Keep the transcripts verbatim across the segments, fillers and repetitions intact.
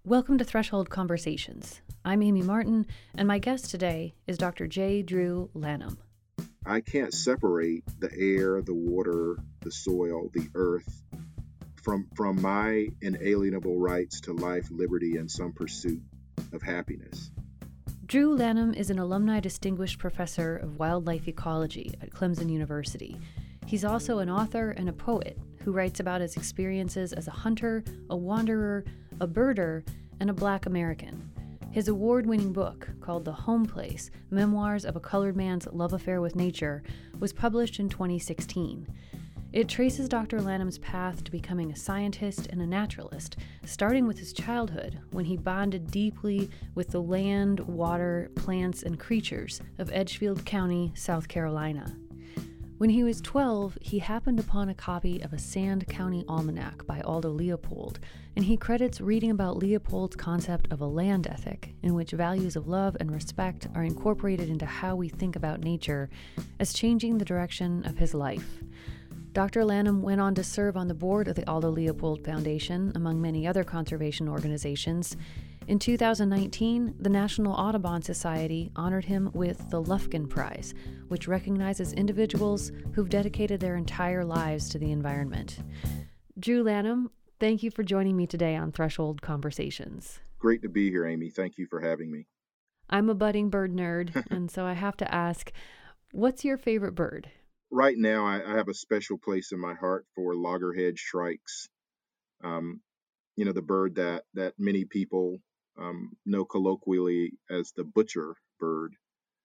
Welcome to Threshold Conversations. I'm Amy Martin, and my guest today is Doctor J. Drew Lanham. I can't separate the air, the water, the soil, the earth from, from my inalienable rights to life, liberty, and some pursuit of happiness. Drew Lanham is an alumni distinguished professor of wildlife ecology at Clemson University. He's also an author and a poet who writes about his experiences as a hunter, a wanderer, a birder, and a Black American. His award-winning book, called The Home Place, Memoirs of a Colored Man's Love Affair with Nature, was published in twenty sixteen. It traces Doctor Lanham's path to becoming a scientist and a naturalist, starting with his childhood, when he bonded deeply with the land, water, plants, and creatures of Edgefield County, South Carolina. When he was twelve, he happened upon a copy of a Sand County Almanac by Aldo Leopold, and he credits reading about Leopold's concept of a land ethic, in which values of love and respect are incorporated into how we think about nature, as changing the direction of his life. Doctor Lanham went on to serve on the board of the Aldo Leopold Foundation, among many other conservation organizations. In two thousand nineteen, the National Audubon Society honored him with the Lufkin Prize, which recognizes individuals who've dedicated their entire lives to the environment. Drew Lanham, thank you for joining me today on Threshold Conversations. Great to be here, Amy. Thank you for having me. I'm a budding bird nerd, and so I have to ask, what's your favorite bird? Right now, I, I have a special place in my heart for loggerhead shrikes. Um, you know, the bird that, that many people um, know colloquially as the butcher bird.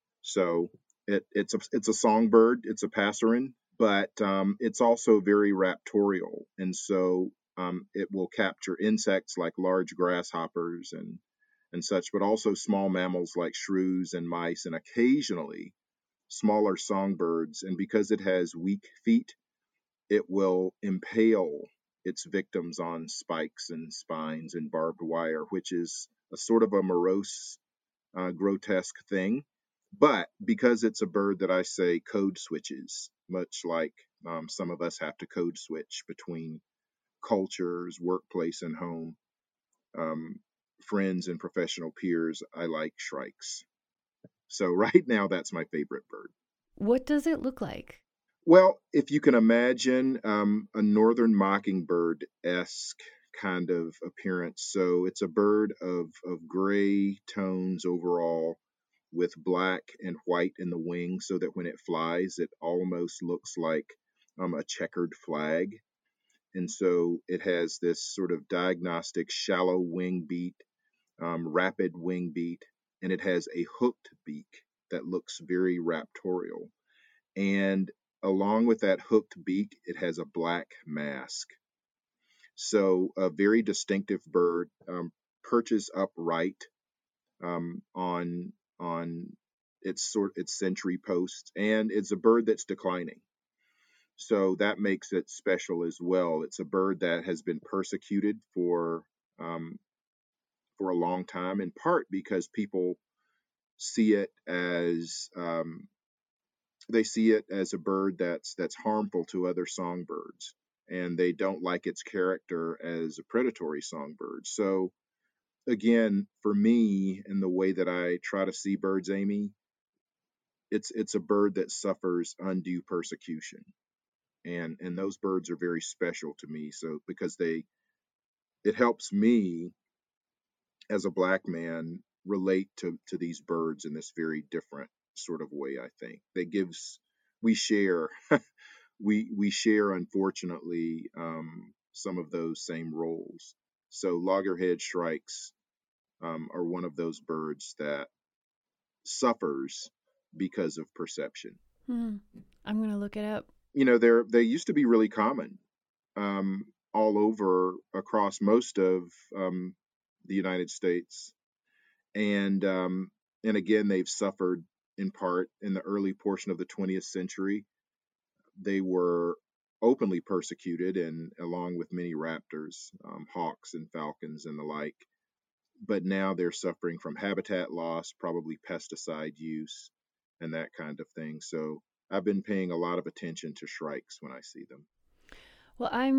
So it, it's a it's a songbird, it's a passerine, but um, it's also very raptorial, and so um, it will capture insects like large grasshoppers and and such, but also small mammals like shrews and mice, and occasionally smaller songbirds. And because it has weak feet, it will impale its victims on spikes and spines and barbed wire, which is a sort of a morose, uh, grotesque thing. But because it's a bird that I say code switches, much like um, some of us have to code switch between cultures, workplace and home, um, friends and professional peers, I like shrikes. So right now, that's my favorite bird. What does it look like? Well, if you can imagine um, a northern mockingbird-esque kind of appearance. So it's a bird of, of gray tones overall, with black and white in the wing, so that when it flies, it almost looks like um, a checkered flag. And so it has this sort of diagnostic shallow wing beat, um, rapid wing beat, and it has a hooked beak that looks very raptorial. And along with that hooked beak, it has a black mask. So a very distinctive bird, um, perches upright um, on on its sort its sentry posts, and it's a bird that's declining. So that makes it special as well. It's a bird that has been persecuted for um, for a long time, in part because people see it as um, they see it as a bird that's that's harmful to other songbirds, and they don't like its character as a predatory songbird. So again, for me, in the way that I try to see birds, Amy, it's it's a bird that suffers undue persecution, and and those birds are very special to me. So because they it helps me as a black man relate to to these birds in this very different sort of way. I think that gives we share we we share unfortunately um, some of those same roles. So loggerhead shrikes um, are one of those birds that suffers because of perception. Hmm. I'm going to look it up. You know, they're they used to be really common um, all over across most of um, the United States, and um, and again they've suffered in part in the early portion of the twentieth century. They were openly persecuted, and along with many raptors, um, hawks and falcons and the like. But now they're suffering from habitat loss, probably pesticide use, and that kind of thing. So I've been paying a lot of attention to shrikes when I see them. Well, I'm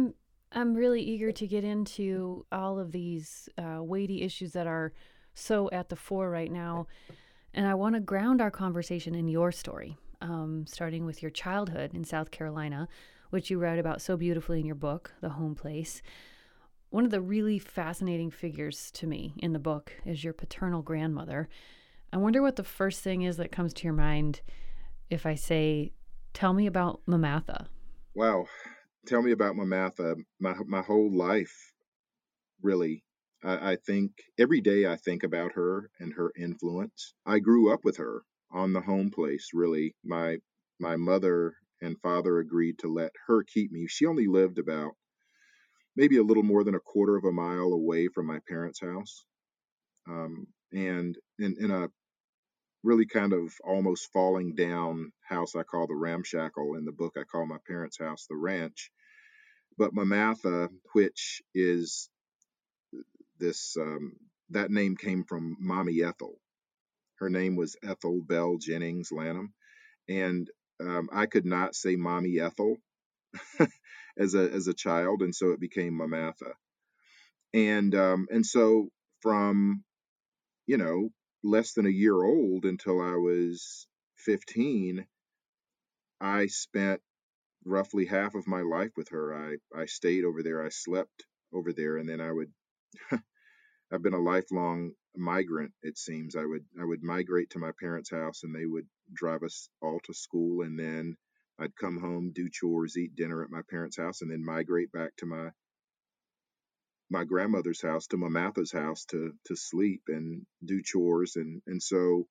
I'm really eager to get into all of these uh, weighty issues that are so at the fore right now. And I want to ground our conversation in your story, um, starting with your childhood in South Carolina, which you write about so beautifully in your book, The Home Place. One of the really fascinating figures to me in the book is your paternal grandmother. I wonder what the first thing is that comes to your mind if I say, tell me about Mamatha. Wow. Tell me about Mamatha. My, my whole life, really. I, I think every day I think about her and her influence. I grew up with her on the home place, really. My my mother and father agreed to let her keep me. She only lived about maybe a little more than a quarter of a mile away from my parents' house. Um, and in, in a really kind of almost falling down house I call the ramshackle. In the book, I call my parents' house the ranch. But Mamatha, which is this, um, that name came from Mommy Ethel. Her name was Ethel Bell Jennings Lanham. And um, I could not say Mommy Ethel as a as a child, and so it became Mamatha. And um, and so from you know less than a year old until I was fifteen, I spent roughly half of my life with her. I I stayed over there. I slept over there, and then I would. I've been a lifelong migrant. It seems I would I would migrate to my parents' house, and they would drive us all to school, and then I'd come home, do chores, eat dinner at my parents' house, and then migrate back to my my grandmother's house, to Mamatha's house, to to sleep and do chores, and and so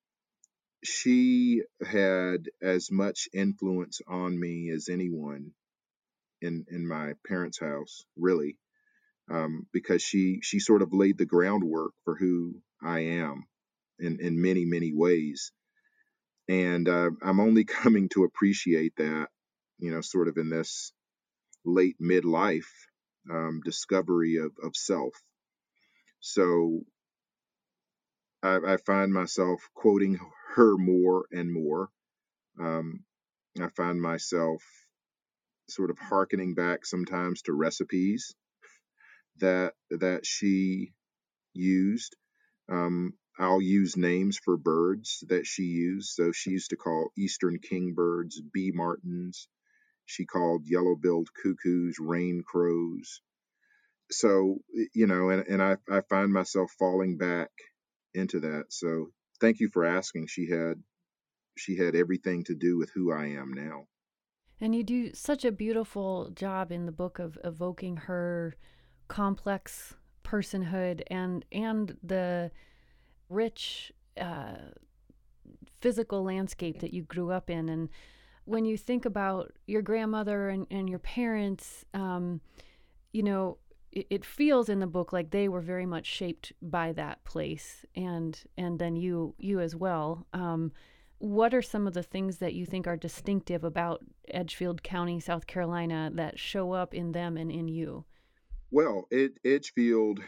she had as much influence on me as anyone in in my parents' house, really, um, because she she sort of laid the groundwork for who I am in in many many ways, and uh, I'm only coming to appreciate that, you know, sort of in this late midlife um, discovery of of self. So I, I find myself quoting her more and more. Um, I find myself sort of hearkening back sometimes to recipes that that she used. Um, I'll use names for birds that she used. So she used to call eastern kingbirds bee martins. She called yellow-billed cuckoos rain crows. So, you know, and, and I, I find myself falling back into that. So thank you for asking. She had she had everything to do with who I am now. And you do such a beautiful job in the book of evoking her complex personhood and and the rich uh, physical landscape that you grew up in. And when you think about your grandmother and, and your parents, um, you know, it, it feels in the book like they were very much shaped by that place, and and then you you as well. Um, what are some of the things that you think are distinctive about Edgefield County, South Carolina, that show up in them and in you? Well, Ed, Edgefield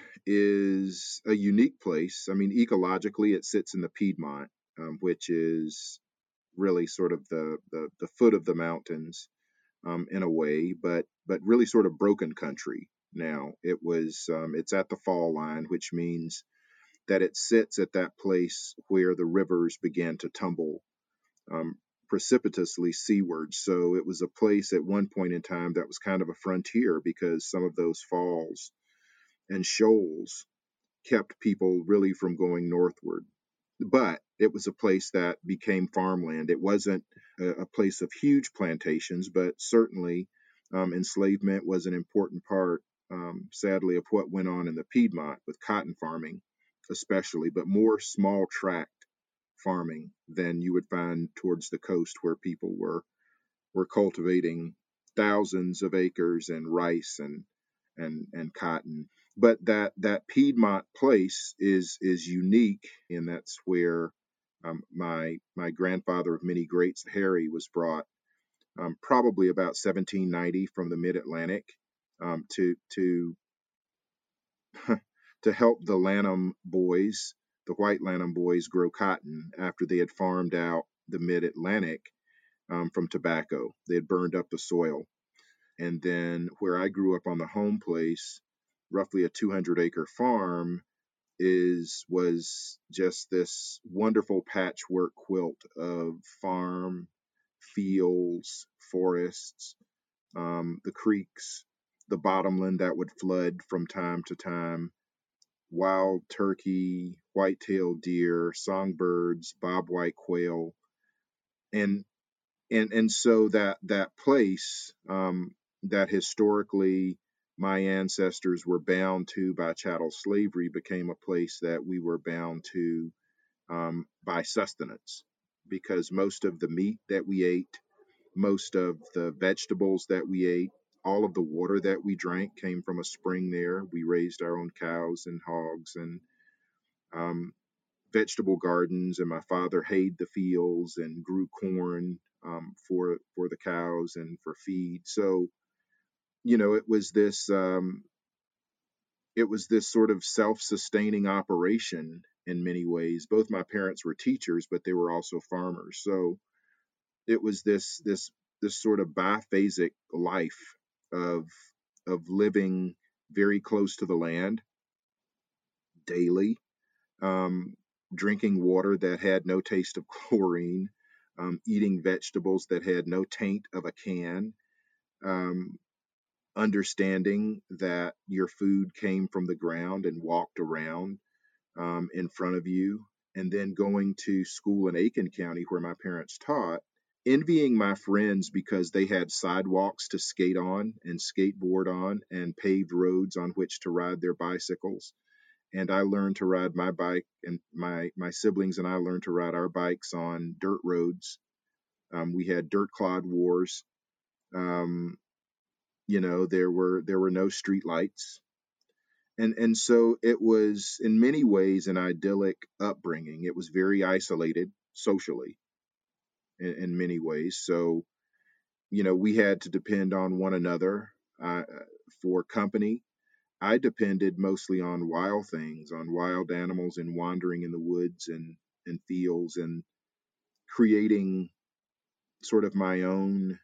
is a unique place. I mean, ecologically, it sits in the Piedmont, um, which is really sort of the, the, the foot of the mountains um, in a way, but but really sort of broken country now. It was um, it's at the fall line, which means that it sits at that place where the rivers began to tumble um, precipitously seaward. So it was a place at one point in time that was kind of a frontier because some of those falls and shoals kept people really from going northward. But it was a place that became farmland. It wasn't a, a place of huge plantations, but certainly um, enslavement was an important part, um, sadly, of what went on in the Piedmont with cotton farming, especially, but more small tract farming than you would find towards the coast where people were were cultivating thousands of acres and rice and and and cotton. But that that Piedmont place is is unique, and that's where um, my my grandfather of many greats, Harry, was brought um, probably about seventeen ninety from the Mid Atlantic um, to to to help the Lanham boys, the white Lanham boys, grow cotton after they had farmed out the Mid Atlantic um, from tobacco. They had burned up the soil, And then where I grew up on the home place, roughly a two hundred acre farm, is was just this wonderful patchwork quilt of farm, fields, forests, um, the creeks, the bottomland that would flood from time to time, wild turkey, white-tailed deer, songbirds, bobwhite quail, and and and so that that place, um, that historically my ancestors were bound to by chattel slavery, became a place that we were bound to, um, by sustenance, because most of the meat that we ate, most of the vegetables that we ate, all of the water that we drank came from a spring there. We raised our own cows and hogs and, um, vegetable gardens, and my father hayed the fields and grew corn, um, for for the cows and for feed. So you know, it was this um, it was this sort of self-sustaining operation in many ways. Both my parents were teachers, but they were also farmers. So it was this this this sort of biphasic life of of living very close to the land daily, um, drinking water that had no taste of chlorine, um, eating vegetables that had no taint of a can, um, understanding that your food came from the ground and walked around, um, in front of you, and then going to school in Aiken County where my parents taught, envying my friends because they had sidewalks to skate on and skateboard on and paved roads on which to ride their bicycles. And I learned to ride my bike, and my my siblings and I learned to ride our bikes on dirt roads. Um, we had dirt clod wars. Um, you know, there were there were no street lights, and and so it was in many ways an idyllic upbringing. It was very isolated socially in, in many ways. So you know, we had to depend on one another, uh, for company. I depended mostly on wild things, on wild animals, and wandering in the woods and, and fields, and creating sort of my own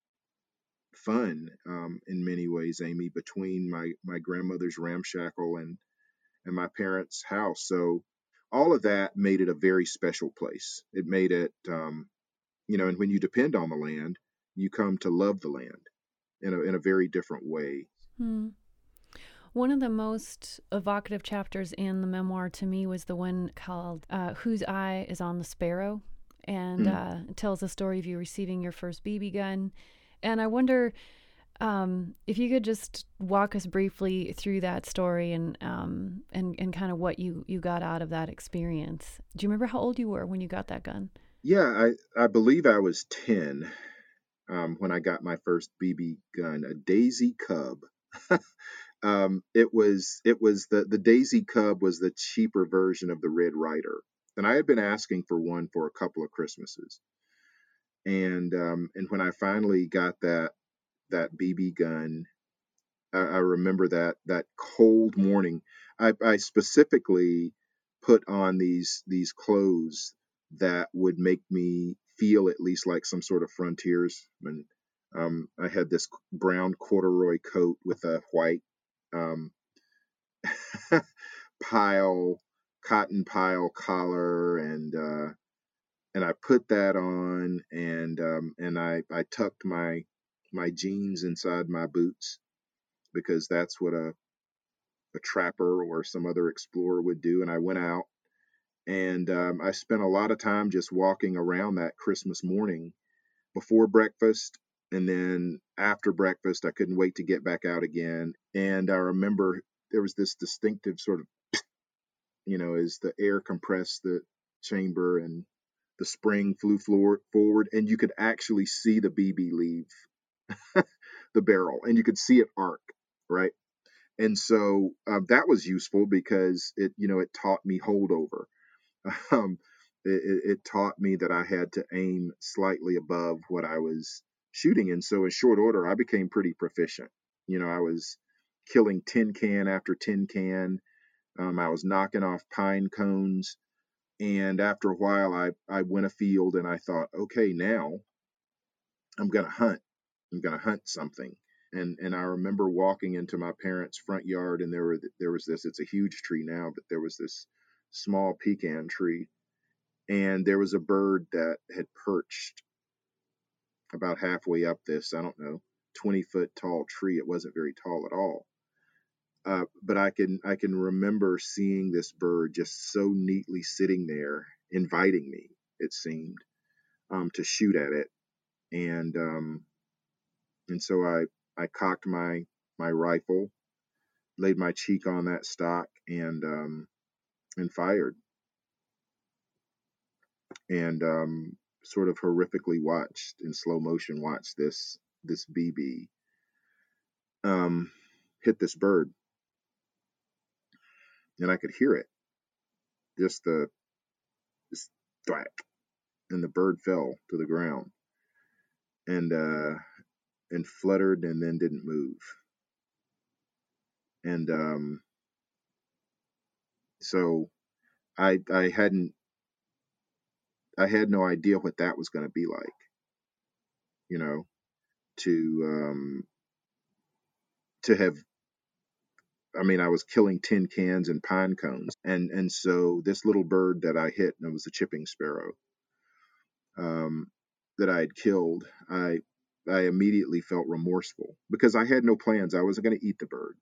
fun, um, in many ways, Amy, between my, my grandmother's ramshackle and, and my parents' house. So all of that made it a very special place. It made it, um, you know, and when you depend on the land, you come to love the land in a, in a very different way. Hmm. One of the most evocative chapters in the memoir to me was the one called uh, Whose Eye is on the Sparrow? And Mm. uh, it tells the story of you receiving your first B B gun. And I wonder um, if you could just walk us briefly through that story and um, and, and kind of what you, you got out of that experience. Do you remember how old you were when you got that gun? Yeah, I, I believe I was ten, um, when I got my first B B gun, a Daisy Cub. um, it was it was the the Daisy Cub was the cheaper version of the Red Ryder, and I had been asking for one for a couple of Christmases. And um, and when I finally got that that B B gun, I, I remember that that cold morning. I, I specifically put on these these clothes that would make me feel at least like some sort of frontiersman. Um, I had this brown corduroy coat with a white, um, pile cotton pile collar, and uh, and I put that on, and um, and I I tucked my my jeans inside my boots, because that's what a a trapper or some other explorer would do. And I went out, and um, I spent a lot of time just walking around that Christmas morning before breakfast. And then after breakfast, I couldn't wait to get back out again. And I remember there was this distinctive sort of, you know, as the air compressed the chamber and the spring flew floor, forward, and you could actually see the B B leave the barrel, and you could see it arc, right? And so uh, that was useful because it, you know, it taught me holdover. Um, it, it it taught me that I had to aim slightly above what I was shooting. And so in short order, I became pretty proficient. You know, I was killing tin can after tin can. Um, I was knocking off pine cones. And after a while, I, I went afield and I thought, okay, now I'm going to hunt. I'm going to hunt something. And and I remember walking into my parents' front yard, and there were there was this. It's a huge tree now, but there was this small pecan tree, and there was a bird that had perched about halfway up this, I don't know, twenty foot tall tree. It wasn't very tall at all. Uh, but I can I can remember seeing this bird just so neatly sitting there, inviting me. It seemed, um, to shoot at it, and um, and so I I cocked my my rifle, laid my cheek on that stock, and um, and fired, and um, sort of horrifically watched in slow motion watched this this B B um, hit this bird, and I could hear it, just the just thwack, and the bird fell to the ground, and uh, and fluttered, and then didn't move, and um, so I I hadn't I had no idea what that was going to be like, you know, to um, to have. I mean, I was killing tin cans and pine cones, and and so this little bird that I hit, and it was a chipping sparrow, um, that I had killed. I I immediately felt remorseful because I had no plans. I wasn't going to eat the bird,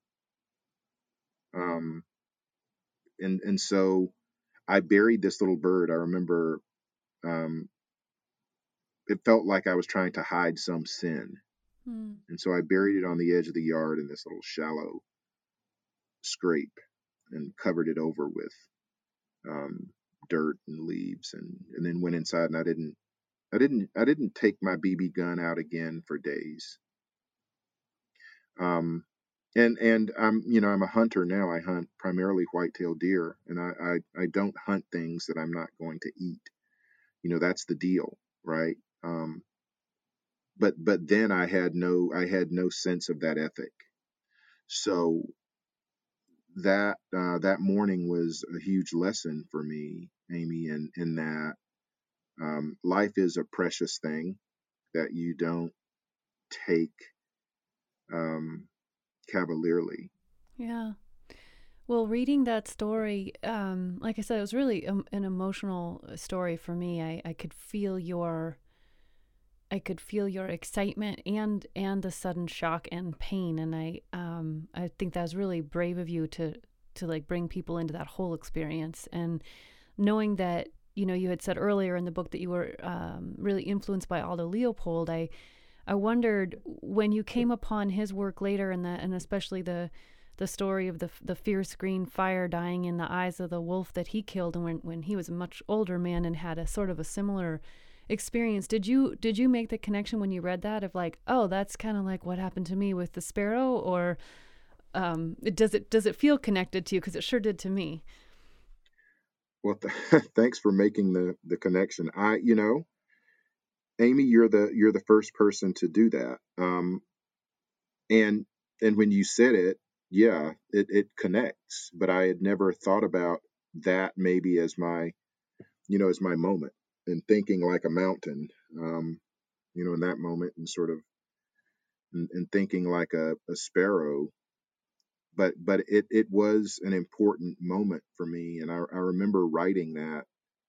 um, and and so I buried this little bird. I remember, um, it felt like I was trying to hide some sin, Hmm. and so I buried it on the edge of the yard in this little shallow scrape, and covered it over with um, dirt and leaves, and and then went inside, and I didn't I didn't I didn't take my B B gun out again for days. Um, and and I'm you know I'm a hunter now. I hunt primarily white-tailed deer, and I, I I don't hunt things that I'm not going to eat. You know, that's the deal, right? Um, but but then I had no I had no sense of that ethic. So that uh, that morning was a huge lesson for me, Amy, in in that um, life is a precious thing that you don't take um, cavalierly. Yeah. Well, reading that story, um, like I said, it was really um, an emotional story for me. I, I could feel your I could feel your excitement and and the sudden shock and pain, and I um I think that was really brave of you to to like bring people into that whole experience, and knowing that you know you had said earlier in the book that you were um, really influenced by Aldo Leopold. I I wondered when you came upon his work later, and that and especially the the story of the the fierce green fire dying in the eyes of the wolf that he killed, and when when he was a much older man and had a sort of a similar experience. Did you did you make the connection when you read that of like, oh, that's kind of like what happened to me with the sparrow, or um, it, does it does it feel connected to you? Because it sure did to me. Well, th- thanks for making the the connection. I, you know, Amy, you're the you're the first person to do that. Um, and and when you said it, yeah, it it connects. But I had never thought about that maybe as my you know as my moment, and thinking like a mountain. Um, you know, in that moment, and sort of and, and thinking like a, a sparrow. But but it it was an important moment for me, and I, I remember writing that,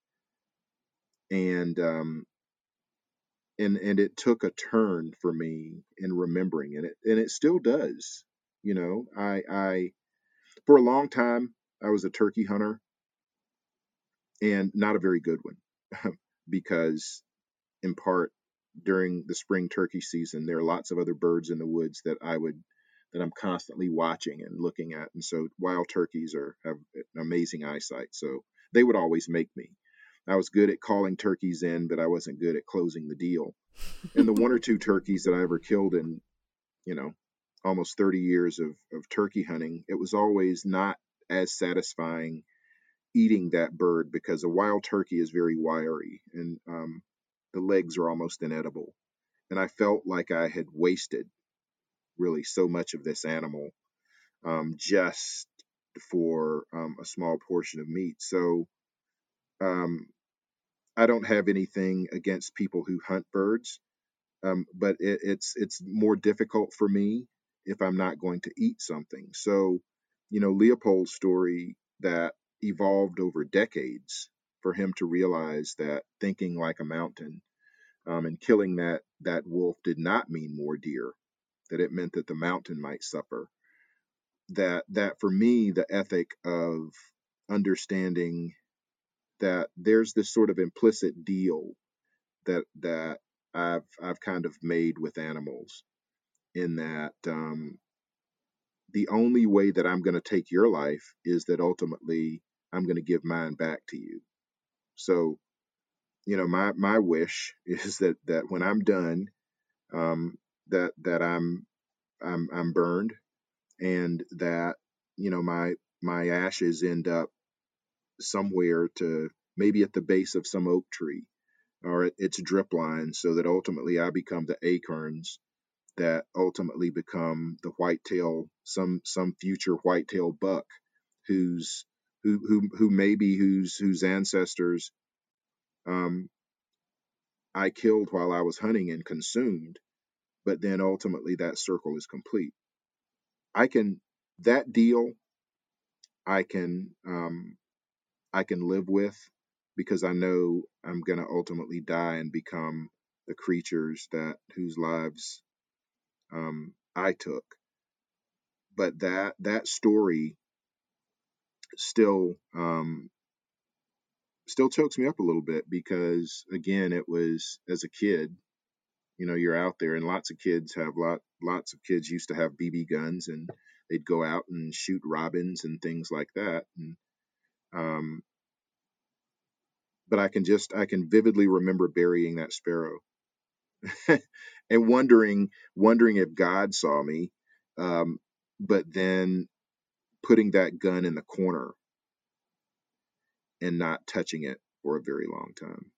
and um, and and it took a turn for me in remembering, and it and it still does. You know, I I for a long time I was a turkey hunter, and not a very good one, because in part during the spring turkey season there are lots of other birds in the woods that I would that I'm constantly watching and looking at, and so wild turkeys are have an amazing eyesight, so they would always make me. I was good at calling turkeys in, but I wasn't good at closing the deal. And the one or two turkeys that I ever killed in, you know, almost thirty years of, of turkey hunting, it was always not as satisfying eating that bird, because a wild turkey is very wiry, and um, the legs are almost inedible. And I felt like I had wasted really so much of this animal, um, just for um, a small portion of meat. So um, I don't have anything against people who hunt birds. Um, but it, it's it's more difficult for me if I'm not going to eat something. So, you know, Leopold's story that evolved over decades for him to realize that thinking like a mountain, um, and killing that that wolf did not mean more deer, that it meant that the mountain might suffer. That that for me, the ethic of understanding that there's this sort of implicit deal that that I've I've kind of made with animals, in that um, the only way that I'm going to take your life is that ultimately I'm going to give mine back to you. So, you know, my my wish is that that when I'm done, um, that that I'm I'm I'm burned, and that, you know, my my ashes end up somewhere, to maybe at the base of some oak tree or at its drip line, so that ultimately I become the acorns that ultimately become the whitetail, some some future whitetail buck who's who who who maybe whose whose ancestors um, I killed while I was hunting and consumed, but then ultimately that circle is complete. I can that deal I can um, I can live with, because I know I'm going to ultimately die and become the creatures that whose lives um, I took. But that that story still um, still chokes me up a little bit, because again, it was as a kid. You know, you're out there, and lots of kids have lot lots of kids used to have B B guns, and they'd go out and shoot robins and things like that. And um, but I can just I can vividly remember burying that sparrow and wondering wondering if God saw me, um, but then putting that gun in the corner and not touching it for a very long time.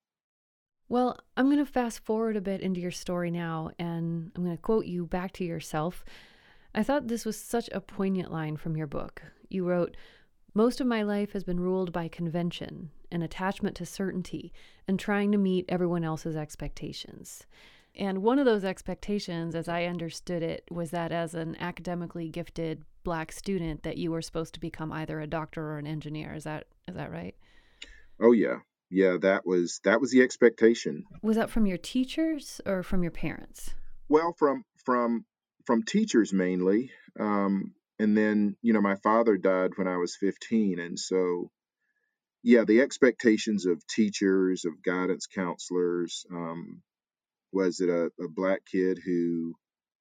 Well, I'm going to fast forward a bit into your story now, and I'm going to quote you back to yourself. I thought this was such a poignant line from your book. You wrote, "Most of my life has been ruled by convention, an attachment to certainty, and trying to meet everyone else's expectations." And one of those expectations, as I understood it, was that as an academically gifted Black student that you were supposed to become either a doctor or an engineer. Is that is that right? Oh yeah. Yeah, that was that was the expectation. Was that from your teachers or from your parents? Well, from from from teachers mainly. Um, and then, you know, my father died when I was fifteen, and so yeah, the expectations of teachers, of guidance counselors, um, was that a, a black kid who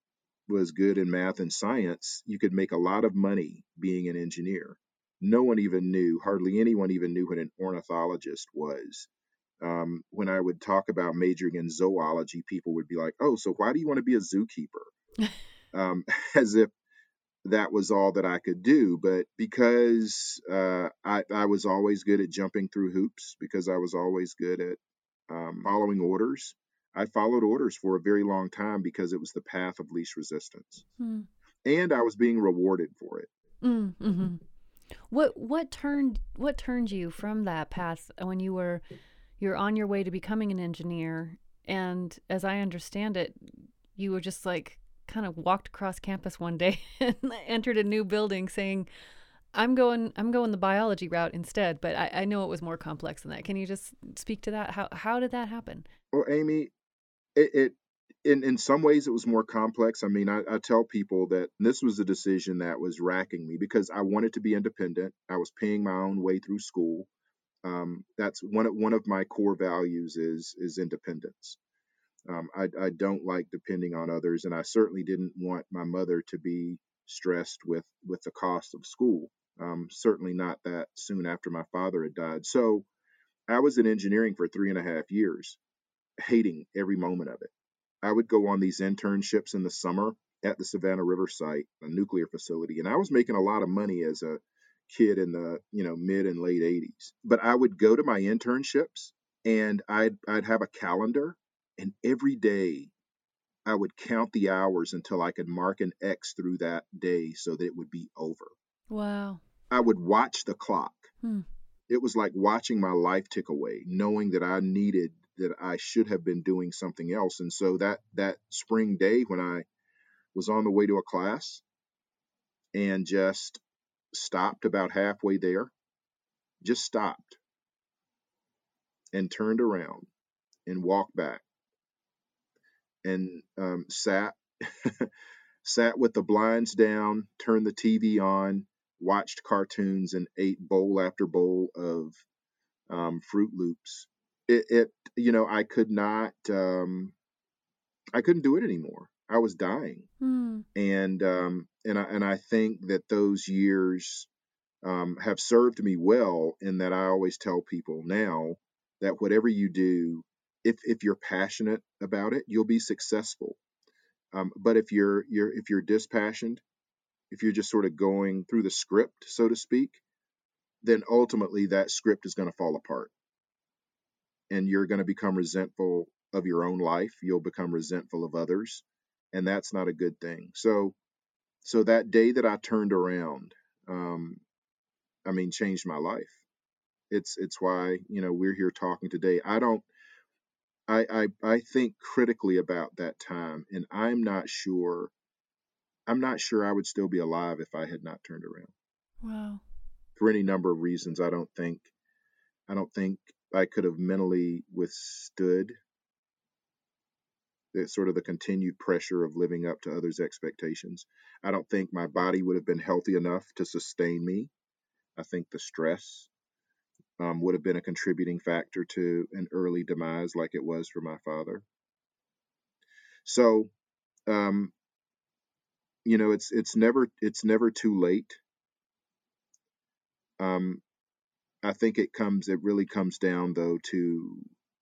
was good in math and science, you could make a lot of money being an engineer. No one even knew, hardly anyone even knew what an ornithologist was. Um, when I would talk about majoring in zoology, people would be like, "Oh, so why do you want to be a zookeeper?" Um, as if that was all that I could do. But because uh, I, I was always good at jumping through hoops, because I was always good at um, following orders, I followed orders for a very long time because it was the path of least resistance. Hmm. And I was being rewarded for it. Mm, hmm. What what turned what turned you from that path when you were you're on your way to becoming an engineer? And as I understand it, you were just like kind of walked across campus one day and entered a new building saying, I'm going I'm going the biology route instead. But I, I know it was more complex than that. Can you just speak to that? How how did that happen? Well, Amy, it, it in in some ways it was more complex. I mean, I, I tell people that this was a decision that was racking me, because I wanted to be independent. I was paying my own way through school. Um, that's one of one of my core values is is independence. Um, I, I don't like depending on others, and I certainly didn't want my mother to be stressed with with the cost of school. Um, certainly not that soon after my father had died. So I was in engineering for three and a half years, hating every moment of it. I would go on these internships in the summer at the Savannah River site, a nuclear facility, and I was making a lot of money as a kid in the, you know, mid and late eighties. But I would go to my internships, and I'd I'd have a calendar, and every day I would count the hours until I could mark an X through that day so that it would be over. Wow. I would watch the clock. Hmm. It was like watching my life tick away, knowing that I needed that I should have been doing something else. And so that that spring day when I was on the way to a class and just stopped about halfway there, just stopped and turned around and walked back and um, sat sat with the blinds down, turned the T V on, watched cartoons, and ate bowl after bowl of um, Fruit Loops. It, it, you know, I could not, um, I couldn't do it anymore. I was dying, Hmm. and um, and I and I think that those years um, have served me well. In that, I always tell people now that whatever you do, if if you're passionate about it, you'll be successful. Um, but if you're you're if you're dispassionate, if you're just sort of going through the script, so to speak, then ultimately that script is going to fall apart and you're going to become resentful of your own life. You'll become resentful of others. And that's not a good thing. So, so that day that I turned around, um, I mean, changed my life. It's, it's why, you know, we're here talking today. I don't, I, I, I think critically about that time, and I'm not sure, I'm not sure I would still be alive if I had not turned around Wow. for any number of reasons. I don't think I don't think I could have mentally withstood the sort of the continued pressure of living up to others' expectations. I don't think my body would have been healthy enough to sustain me. I think the stress um, would have been a contributing factor to an early demise, like it was for my father. So, um, you know, it's it's never it's never too late. Um, I think it comes it really comes down though to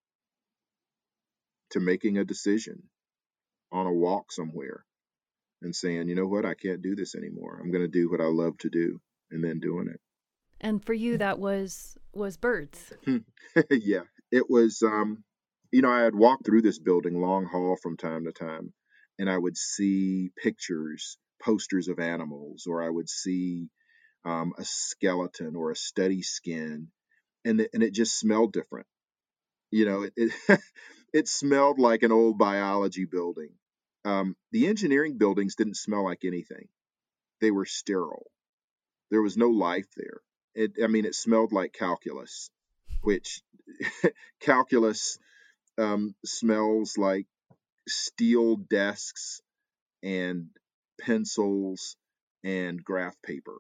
to making a decision on a walk somewhere and saying, you know what, I can't do this anymore. I'm going to do what I love to do, and then doing And for you, that was was birds. it. Yeah, it was. Um, you know, I had walked through this building, Long Hall, from time to time, and I would see pictures, posters of animals, or I would see um, a skeleton or a study skin, and it, and it just smelled different. You know, it it, it smelled like an old biology building. Um, the engineering buildings didn't smell like anything. They were sterile. There was no life there. It, I mean, it smelled like calculus, which calculus um, smells like steel desks and pencils and graph paper.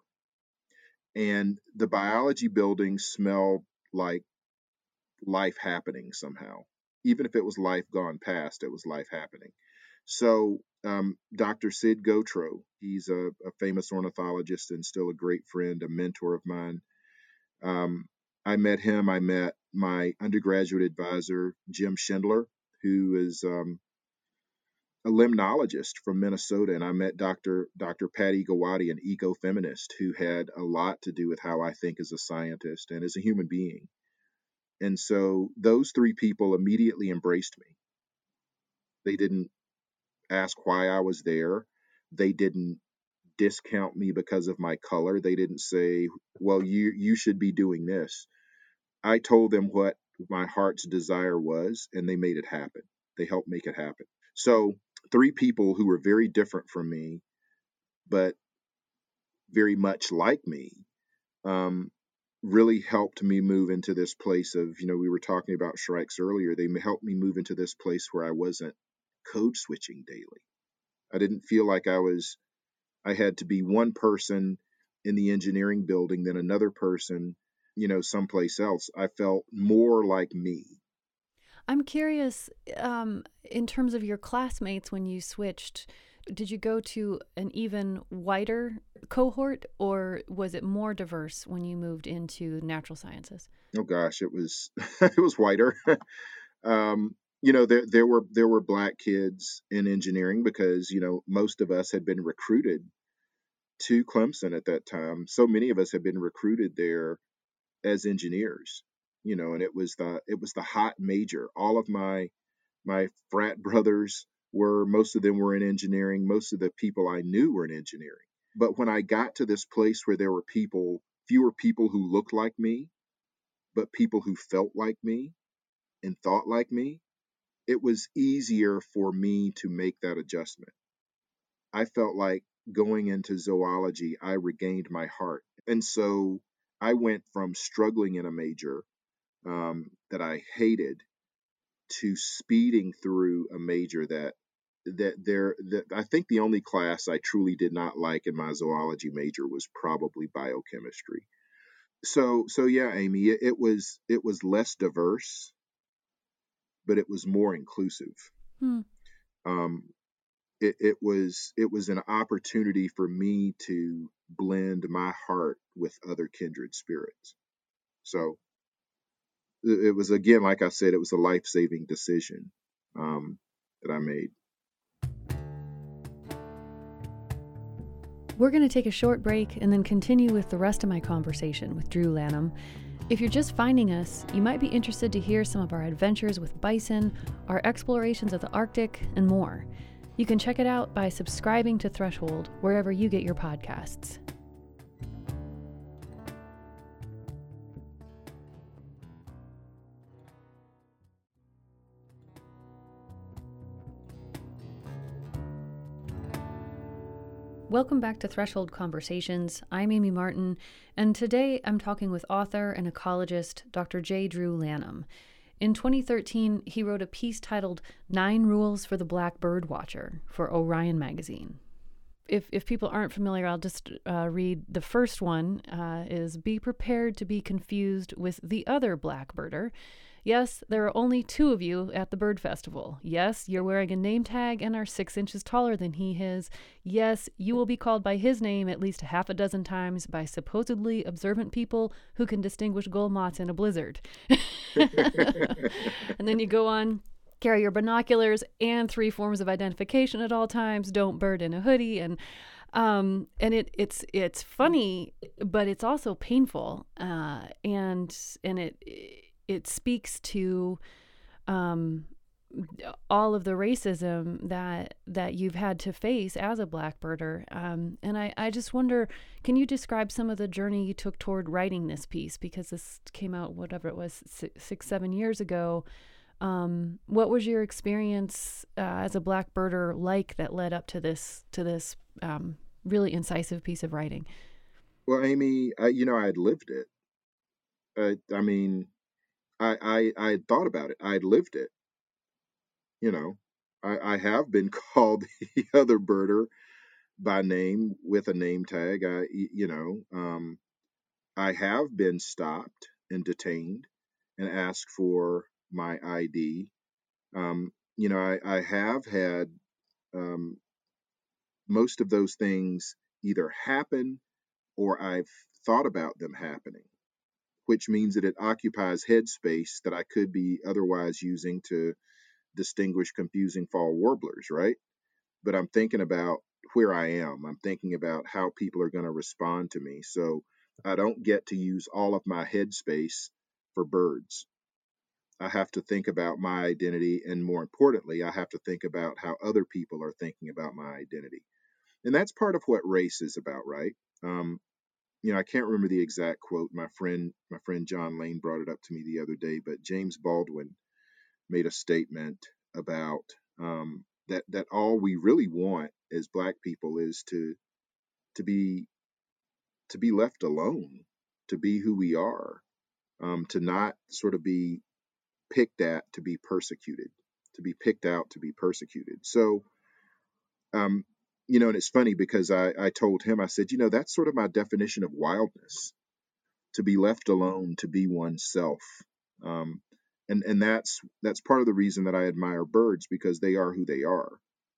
And the biology buildings smelled like life happening somehow. Even if it was life gone past, it was life happening. So, um, Doctor Sid Gotro, he's a, a famous ornithologist and still a great friend, a mentor of mine. Um, I met him. I met my undergraduate advisor, Jim Schindler, who is um, a limnologist from Minnesota, and I met Doctor Doctor Patty Gawadi, an ecofeminist, who had a lot to do with how I think as a scientist and as a human being. And so those three people immediately embraced me. They didn't ask why I was there. They didn't discount me because of my color. They didn't say, "Well, you you should be doing this." I told them what my heart's desire was, and they made it happen. They helped make it happen. So, three people who were very different from me, but very much like me, um, really helped me move into this place of, you know, we were talking about Shrikes earlier. They helped me move into this place where I wasn't code switching daily. I didn't feel like I was, I had to be one person in the engineering building than another person, you know, someplace else. I felt more like me. I'm curious, um, in terms of your classmates when you switched, did you go to an even wider cohort or was it more diverse when you moved into natural sciences? Oh gosh, it was it was whiter. um, you know, there there were there were black kids in engineering because, you know, most of us had been recruited to Clemson at that time. So many of us had been recruited there as engineers, you know, and it was the it was the hot major. All of my my frat brothers were, most of them were in engineering. Most of the people I knew were in engineering. But when I got to this place where there were people, fewer people who looked like me, but people who felt like me, and thought like me, it was easier for me to make that adjustment. I felt like going into zoology, I regained my heart. And so I went from struggling in a major um, that I hated to speeding through a major that that there that I think the only class I truly did not like in my zoology major was probably biochemistry. So so yeah, Amy, it, it was it was less diverse, but it was more inclusive. Hmm. Um, it, it was it was an opportunity for me to blend my heart with other kindred spirits. So it, it was, again, like I said, it was a life saving decision um, that I made. We're going to take a short break and then continue with the rest of my conversation with Drew Lanham. If you're just finding us, you might be interested to hear some of our adventures with bison, our explorations of the Arctic, and more. You can check it out by subscribing to Threshold wherever you get your podcasts. Welcome back to Threshold Conversations. I'm Amy Martin, and today I'm talking with author and ecologist Doctor J. Drew Lanham. In twenty thirteen, he wrote a piece titled Nine Rules for the Black Bird Watcher for Orion Magazine. If if people aren't familiar, I'll just uh, read the first one. Uh, is be prepared to be confused with the other blackbirder. Yes, there are only two of you at the bird festival. Yes, you're wearing a name tag and are six inches taller than he is. Yes, you will be called by his name at least half a dozen times by supposedly observant people who can distinguish guillemots in a blizzard. And then you go on. Carry your binoculars and three forms of identification at all times. Don't bird in a hoodie, and um, and it it's it's funny, but it's also painful, uh, and and it it speaks to um, all of the racism that that you've had to face as a blackbirder. Um, and I I just wonder, can you describe some of the journey you took toward writing this piece, because this came out whatever it was six, six seven years ago. Um, what was your experience uh, as a blackbirder like that led up to this to this um, really incisive piece of writing? Well, Amy, I, you know, I had lived it. I, I mean, I, I I had thought about it. I had lived it. You know, I, I have been called the other birder by name with a name tag. I, you know, um, I have been stopped and detained and asked for my I D. Um, you know, I, I have had um, most of those things either happen or I've thought about them happening, which means that it occupies headspace that I could be otherwise using to distinguish confusing fall warblers, right? But I'm thinking about where I am. I'm thinking about how people are going to respond to me. So I don't get to use all of my headspace for birds. I have to think about my identity. And more importantly, I have to think about how other people are thinking about my identity. And that's part of what race is about, right? Um, you know, I can't remember the exact quote. My friend, my friend John Lane brought it up to me the other day, but James Baldwin made a statement about um, that that all we really want as Black people is to to be to be left alone, to be who we are, um, to not sort of be picked at to be persecuted, to be picked out to be persecuted. So, um, you know, and it's funny because I, I told him, I said, you know, that's sort of my definition of wildness, to be left alone, to be oneself. Um, and and that's that's part of the reason that I admire birds, because they are who they are.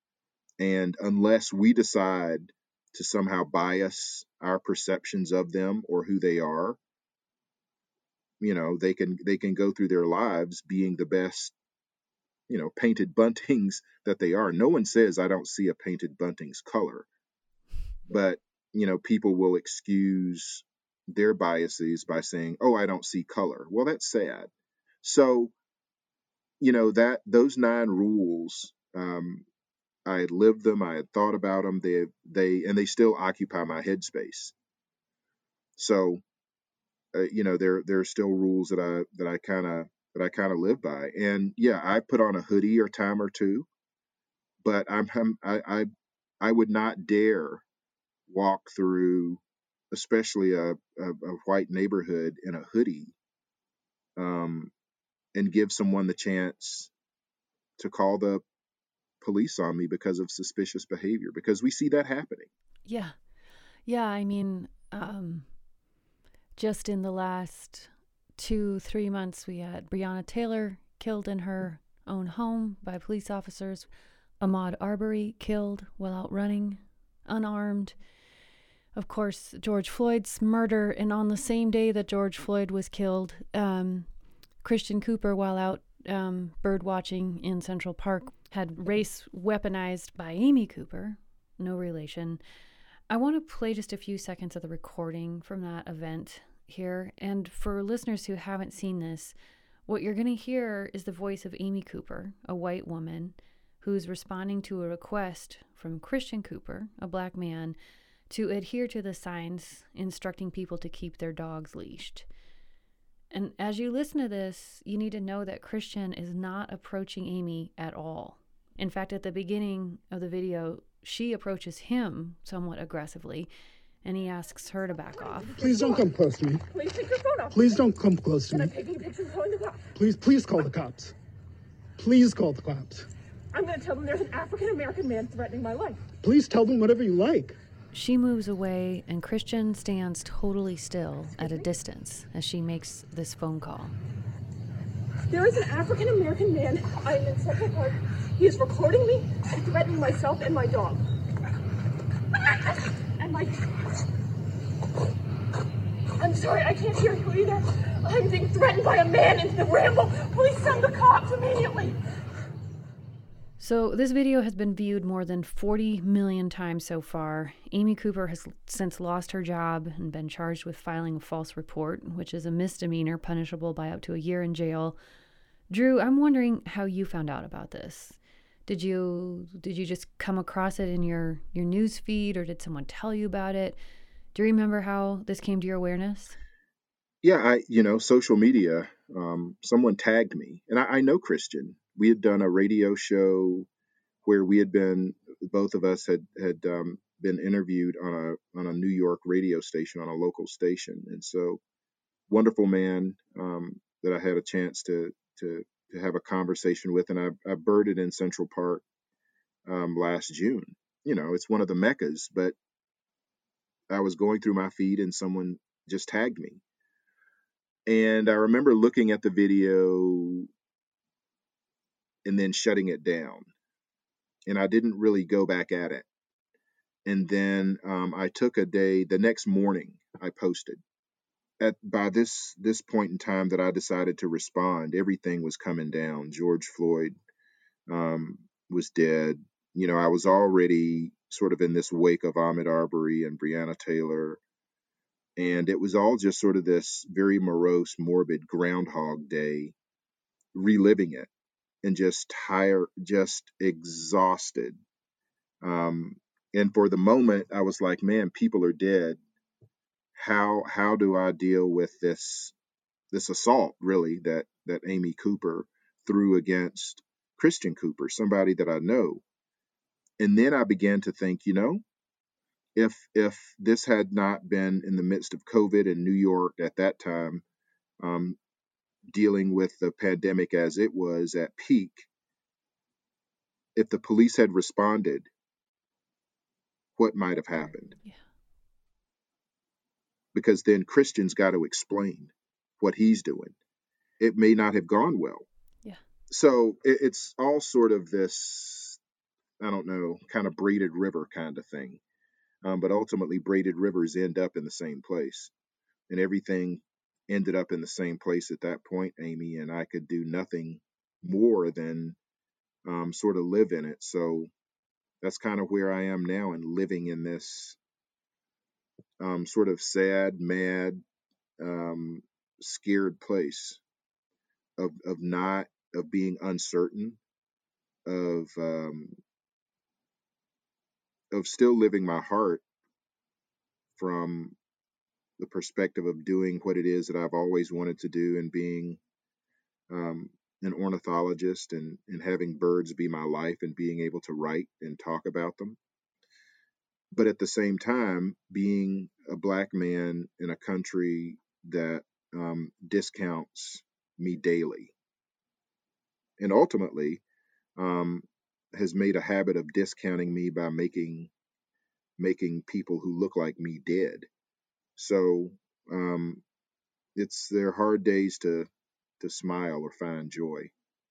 And unless we decide to somehow bias our perceptions of them or who they are, you know, they can they can go through their lives being the best, you know, painted buntings that they are. No one says I don't see a painted bunting's color, but you know, people will excuse their biases by saying, "Oh, I don't see color." Well, that's sad. So, you know, that those nine rules, um, I had lived them, I had thought about them. They they and they still occupy my headspace. So, uh, you know, there there are still rules that I that I kind of that I kind of live by. And yeah, I put on a hoodie or time or two, but I'm, I'm I, I I would not dare walk through, especially a, a, a white neighborhood in a hoodie, um, and give someone the chance to call the police on me because of suspicious behavior, because we see that happening. Yeah. Yeah. I mean, um, just in the last two, three months, we had Breonna Taylor killed in her own home by police officers. Ahmaud Arbery killed while out running, unarmed. Of course, George Floyd's murder. And on the same day that George Floyd was killed, um, Christian Cooper, while out um, bird watching in Central Park, had race weaponized by Amy Cooper, no relation. I want to play just a few seconds of the recording from that event here. And for listeners who haven't seen this, what you're going to hear is the voice of Amy Cooper, a white woman who's responding to a request from Christian Cooper, a black man, to adhere to the signs instructing people to keep their dogs leashed. And as you listen to this, you need to know that Christian is not approaching Amy at all. In fact, at the beginning of the video, she approaches him somewhat aggressively, and he asks her to back off. Please don't come close to me. Please take your phone off. Please don't come close to And me. I'm taking a picture and calling the cops. Please, please call the cops. Please call the cops. I'm going to tell them there's an African-American man threatening my life. Please tell them whatever you like. She moves away, and Christian stands totally still at a distance as she makes this phone call. There is an African-American man. I am in Central Park. He is recording me and threatening myself and my dog. And my... I'm sorry, I can't hear you either. I'm being threatened by a man in the ramble. Please send the cops immediately. So this video has been viewed more than forty million times so far. Amy Cooper has since lost her job and been charged with filing a false report, which is a misdemeanor punishable by up to a year in jail. Drew, I'm wondering how you found out about this. Did you did you just come across it in your, your news feed, or did someone tell you about it? Do you remember how this came to your awareness? Yeah, I, you know, social media, um, someone tagged me, and I, I know Christian. We had done a radio show where we had been, both of us had, had um, been interviewed on a, on a New York radio station, on a local station. And so wonderful man, um, that I had a chance to, to, to have a conversation with. And I, I birded in Central Park, um, last June. You know, it's one of the meccas, but I was going through my feed and someone just tagged me. And I remember looking at the video and then shutting it down. And I didn't really go back at it. And then um, I took a day, the next morning I posted. At by this this point in time that I decided to respond, everything was coming down. George Floyd um, was dead. You know, I was already sort of in this wake of Ahmaud Arbery and Breonna Taylor. And it was all just sort of this very morose, morbid Groundhog Day, reliving it. And just tired, just exhausted. Um, and for the moment, I was like, man, people are dead. How how do I deal with this this assault, really, that that Amy Cooper threw against Christian Cooper, somebody that I know? And then I began to think, you know, if if this had not been in the midst of COVID in New York at that time, um, dealing with the pandemic as it was at peak, if the police had responded, what might have happened? Yeah. Because then Christian's got to explain what he's doing. It may not have gone well. Yeah. So it, it's all sort of this, I don't know, kind of braided river kind of thing. Um, but ultimately, braided rivers end up in the same place. And everything ended up in the same place at that point, Amy, and I could do nothing more than um, sort of live in it. So that's kind of where I am now, and living in this um, sort of sad, mad, um, scared place of of not of being uncertain, of um, of still living my heart from the perspective of doing what it is that I've always wanted to do, and being um, an ornithologist and, and having birds be my life and being able to write and talk about them. But at the same time, being a black man in a country that um, discounts me daily and ultimately um, has made a habit of discounting me by making making people who look like me dead. So um, it's they're hard days to to smile or find joy.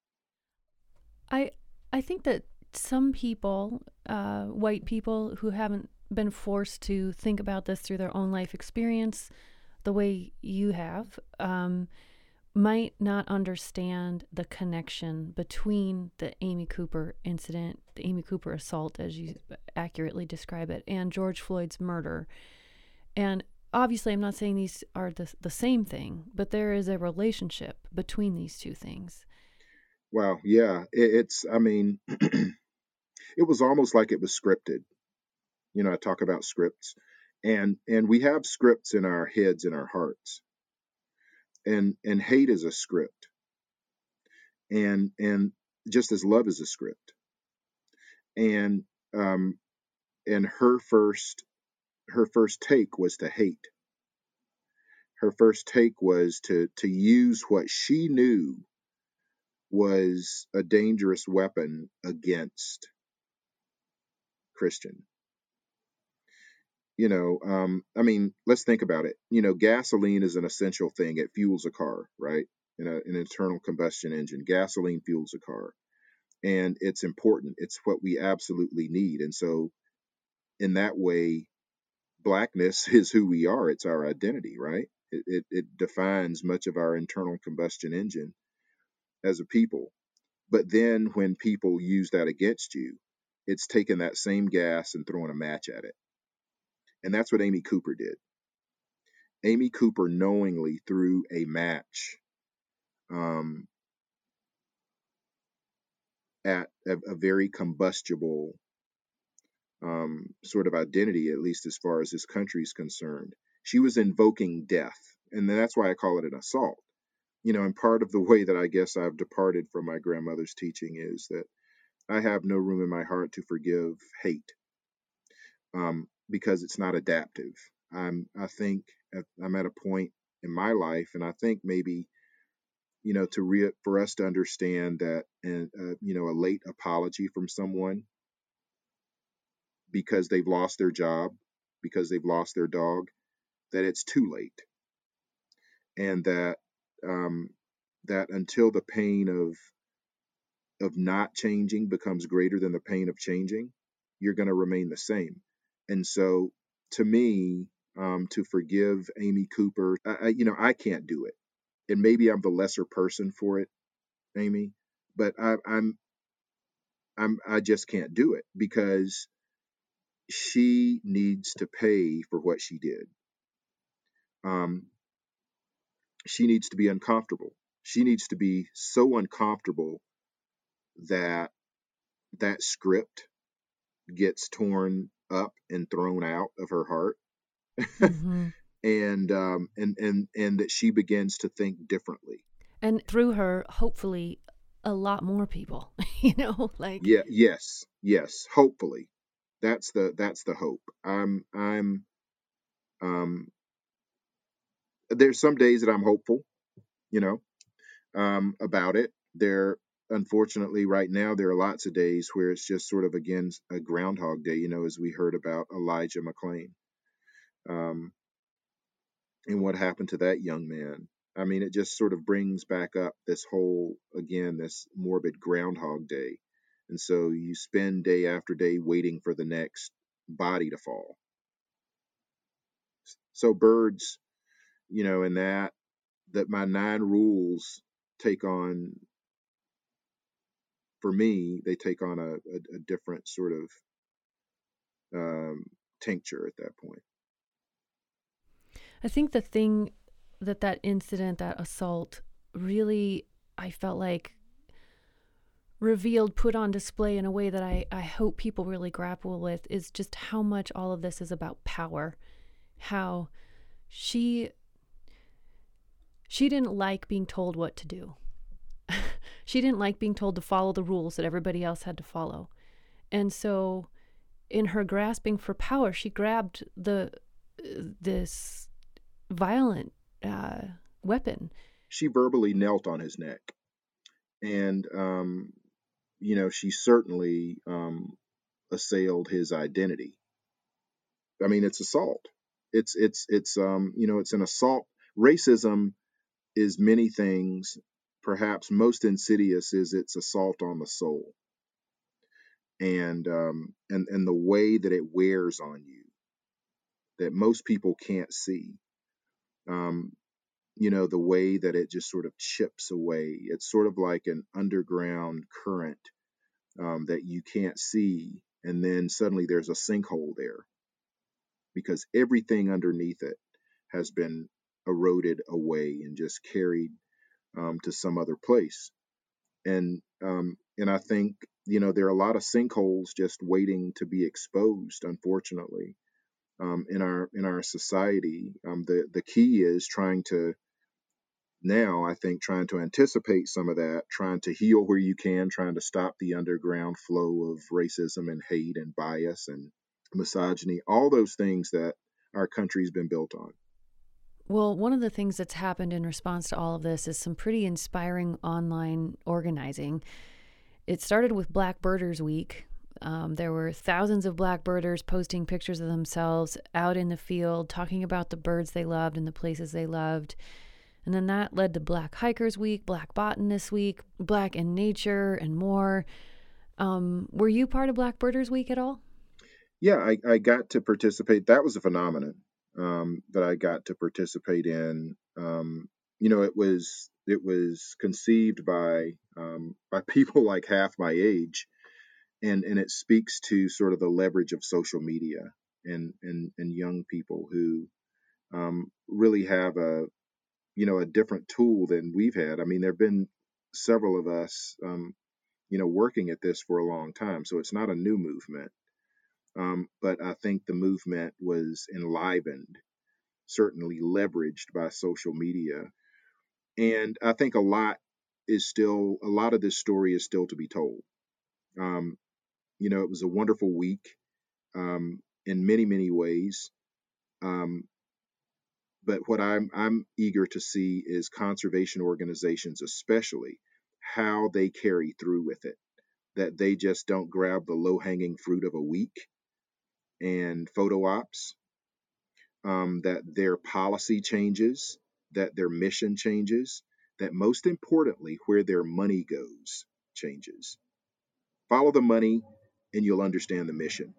I I think that some people, uh, white people who haven't been forced to think about this through their own life experience the way you have, um, might not understand the connection between the Amy Cooper incident, the Amy Cooper assault, as you accurately describe it, and George Floyd's murder. And obviously, I'm not saying these are the, the same thing, but there is a relationship between these two things. Wow, yeah, it, it's, I mean, it was almost like it was scripted. You know, I talk about scripts, and and we have scripts in our heads and our hearts, and and hate is a script, and and just as love is a script, and um and her first her first take was to hate. Her first take was to to use what she knew was a dangerous weapon against Christian. You know, um, I mean, let's think about it. You know, gasoline is an essential thing. It fuels a car, right? In a, an internal combustion engine, gasoline fuels a car, and it's important. It's what we absolutely need. And so, in that way, blackness is who we are. It's our identity, right? It, it, it defines much of our internal combustion engine as a people. But then when people use that against you, it's taking that same gas and throwing a match at it. And that's what Amy Cooper did. Amy Cooper knowingly threw a match um, at a, a very combustible um, sort of identity, at least as far as this country is concerned. She was invoking death. And that's why I call it an assault. You know, and part of the way that I guess I've departed from my grandmother's teaching is that I have no room in my heart to forgive hate um, because it's not adaptive. I'm, I think at, I'm at a point in my life, and I think maybe, you know, to re- for us to understand that, and uh, you know, a late apology from someone because they've lost their job, because they've lost their dog, that it's too late, and that um, that until the pain of of not changing becomes greater than the pain of changing, you're going to remain the same. And so, to me, um, to forgive Amy Cooper, I, I, you know, I can't do it, and maybe I'm the lesser person for it, Amy, but I, I'm, I'm, I just can't do it because she needs to pay for what she did. Um, she needs to be uncomfortable. She needs to be so uncomfortable that that script gets torn up and thrown out of her heart. Mm-hmm. and um and and and that she begins to think differently, and through her, hopefully, a lot more people. You know, like yeah, yes, yes, hopefully, that's the that's the hope. I'm I'm um there's some days that I'm hopeful, you know, um about it. There, unfortunately, right now there are lots of days where it's just sort of again a Groundhog Day, you know, as we heard about Elijah McClain. Um, and what happened to that young man. I mean, it just sort of brings back up this whole, again, this morbid Groundhog Day. And so you spend day after day waiting for the next body to fall. So birds, you know, and that, that my nine rules take on, for me, they take on a, a, a different sort of um, tincture at that point. I think the thing that that incident, that assault, really, I felt like revealed, put on display in a way that I, I hope people really grapple with is just how much all of this is about power. How she she didn't like being told what to do. she didn't like being told to follow the rules that everybody else had to follow. And so in her grasping for power, she grabbed the this violent uh, weapon. She verbally knelt on his neck. And, um, you know, she certainly um, assailed his identity. I mean, it's assault. It's, it's, it's, um, you know, it's an assault. Racism is many things. Perhaps most insidious is its assault on the soul, and um, and and the way that it wears on you, that most people can't see. Um, you know, the way that it just sort of chips away. It's sort of like an underground current um, that you can't see, and then suddenly there's a sinkhole there because everything underneath it has been eroded away and just carried um, to some other place. And um, and I think, you know, there are a lot of sinkholes just waiting to be exposed, unfortunately, um, in our in our society. Um, the the key is trying to now, I think, trying to anticipate some of that, trying to heal where you can, trying to stop the underground flow of racism and hate and bias and misogyny, all those things that our country's been built on. Well, one of the things that's happened in response to all of this is some pretty inspiring online organizing. It started with Black Birders Week. Um, there were thousands of black birders posting pictures of themselves out in the field, talking about the birds they loved and the places they loved. And then that led to Black Hikers Week, Black Botanists Week, Black in Nature, and more. Um, were you part of Black Birders Week at all? Yeah, I, I got to participate. That was a phenomenon um, that I got to participate in. Um, you know, it was it was conceived by um, by people like half my age, and and it speaks to sort of the leverage of social media and and and young people who um, really have a you know a different tool than we've had. I mean, there've been several of us um, you know working at this for a long time, so it's not a new movement. Um, but I think the movement was enlivened, certainly leveraged by social media. And I think a lot is still, a lot of this story is still to be told. Um, you know, it was a wonderful week um, in many, many ways. Um, but what I'm, I'm eager to see is conservation organizations, especially, how they carry through with it, that they just don't grab the low hanging fruit of a week and photo ops, um, that their policy changes, that their mission changes, that most importantly, where their money goes changes. Follow the money, and you'll understand the mission.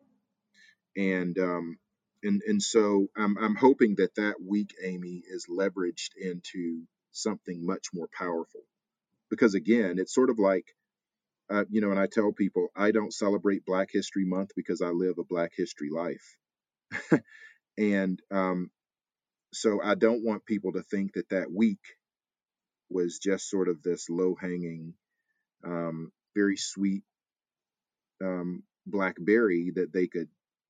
And um, and and so I'm I'm hoping that that week, Amy, is leveraged into something much more powerful. Because again, it's sort of like uh, you know, and I tell people I don't celebrate Black History Month because I live a Black History life. and um, So I don't want people to think that that week was just sort of this low hanging, um, very sweet um, black berry that they could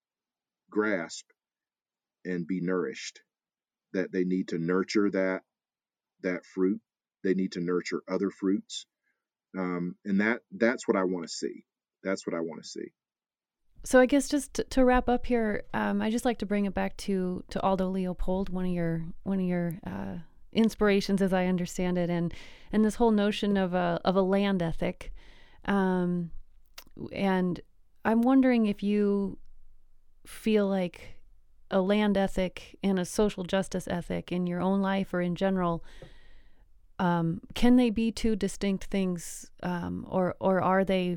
grasp and be nourished. That they need to nurture that that fruit. They need to nurture other fruits, um, and that that's what I want to see. That's what I want to see. So I guess just to, to wrap up here, um, I just like to bring it back to to Aldo Leopold, one of your one of your uh, inspirations, as I understand it, and and this whole notion of a of a land ethic, um, and I'm wondering if you feel like a land ethic and a social justice ethic in your own life or in general, um, can they be two distinct things, um, or or are they?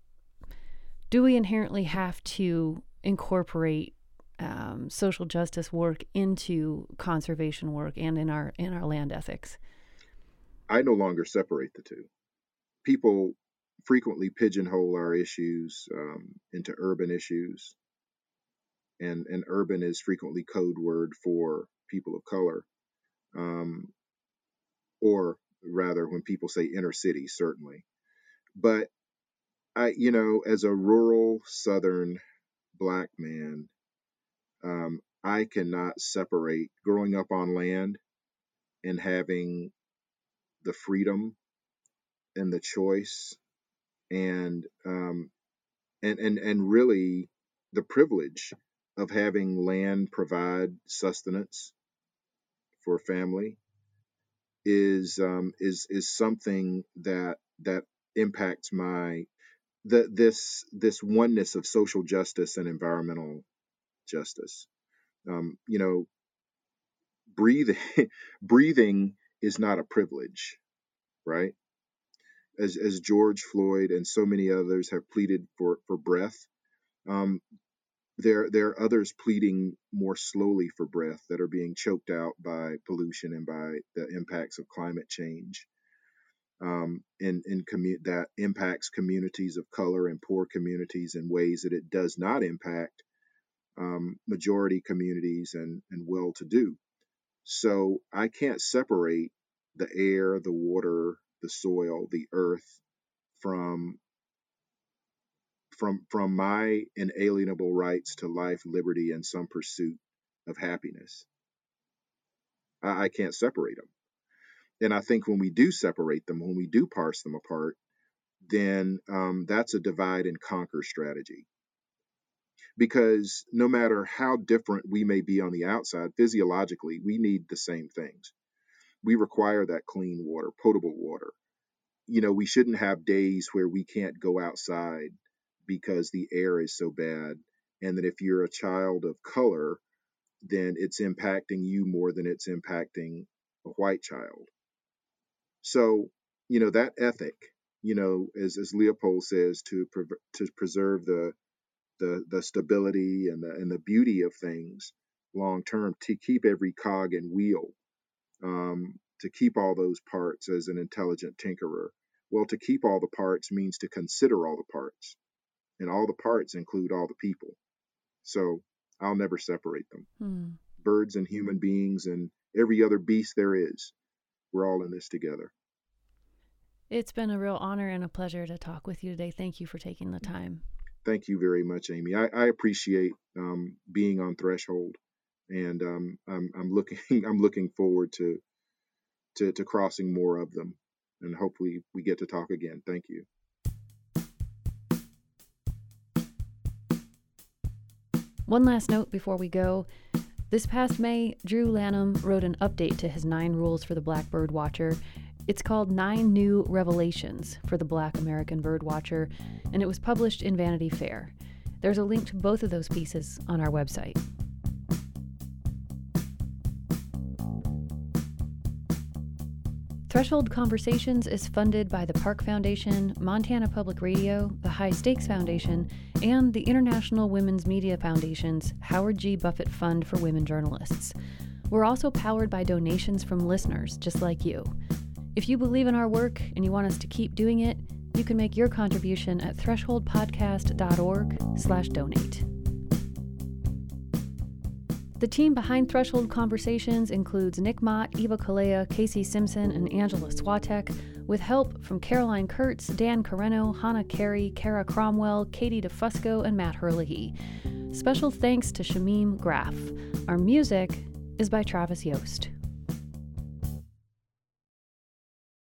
Do we inherently have to incorporate um, social justice work into conservation work and in our in our land ethics? I no longer separate the two. People frequently pigeonhole our issues um, into urban issues, and and urban is frequently code word for people of color, um, or rather, when people say inner city, certainly. But I, you know, as a rural Southern black man, um, I cannot separate growing up on land and having the freedom and the choice and um, and and and really the privilege of having land provide sustenance for family is um, is is something that that impacts my the this this oneness of social justice and environmental justice. Um, you know, breathing breathing is not a privilege, right? As as George Floyd and so many others have pleaded for for breath, um, there there are others pleading more slowly for breath that are being choked out by pollution and by the impacts of climate change. Um, and, and commu- that impacts communities of color and poor communities in ways that it does not impact um, majority communities and, and well-to-do. So I can't separate the air, the water, the soil, the earth from from from my inalienable rights to life, liberty, and some pursuit of happiness. I, I can't separate them. And I think when we do separate them, when we do parse them apart, then um, that's a divide and conquer strategy. Because no matter how different we may be on the outside, physiologically, we need the same things. We require that clean water, potable water. You know, we shouldn't have days where we can't go outside because the air is so bad. And that if you're a child of color, then it's impacting you more than it's impacting a white child. So, you know, that ethic, you know, as, as Leopold says, to pre- to preserve the the the stability and the and the beauty of things long term, to keep every cog and wheel, um, to keep all those parts as an intelligent tinkerer. Well, to keep all the parts means to consider all the parts, and all the parts include all the people. So I'll never separate them. Hmm. Birds and human beings and every other beast there is, we're all in this together. It's been a real honor and a pleasure to talk with you today. Thank you for taking the time. Thank you very much, Amy. I, I appreciate um, being on Threshold, and um, I'm, I'm looking I'm looking forward to, to to crossing more of them, and hopefully we get to talk again. Thank you. One last note before we go. This past May, Drew Lanham wrote an update to his nine rules for the Black Bird Watcher. It's called Nine New Revelations for the Black American Bird Watcher, and it was published in Vanity Fair. There's a link to both of those pieces on our website. Threshold Conversations is funded by the Park Foundation, Montana Public Radio, the High Stakes Foundation, and the International Women's Media Foundation's Howard G. Buffett Fund for Women Journalists. We're also powered by donations from listeners just like you. If you believe in our work and you want us to keep doing it, you can make your contribution at thresholdpodcast.org slash donate. The team behind Threshold Conversations includes Nick Mott, Eva Kalea, Casey Simpson, and Angela Swatek, with help from Caroline Kurtz, Dan Carreno, Hannah Carey, Kara Cromwell, Katie DeFusco, and Matt Herlihy. Special thanks to Shamim Graf. Our music is by Travis Yost.